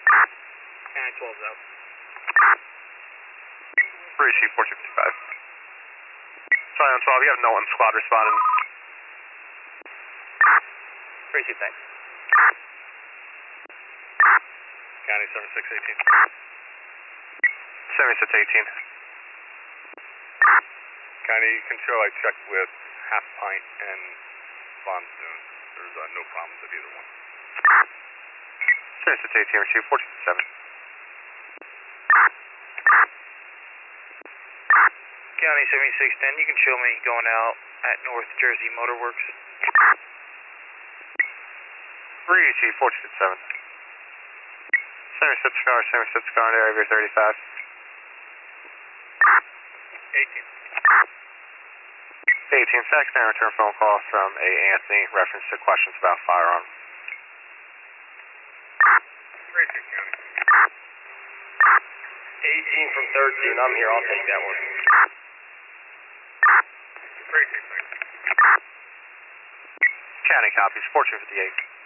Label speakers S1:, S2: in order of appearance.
S1: County 12's out.
S2: Three Chief 4255. Sorry, on 12, you have Knowlton squad responding.
S1: Three Chief, thanks.
S2: County 7618. 7618. County control, I checked with Half Pint and Von Soon. There's no problems with either one. 7618, receive 1457.
S1: County 7610, you can show me going out at North Jersey Motor Works.
S2: 3 Chief 1457. 76 car in area 35. 18. 18, second return phone call from A. Anthony, reference to questions about firearm.
S1: 18 from 13, I'm here, I'll take that one.
S2: County copies, 1458.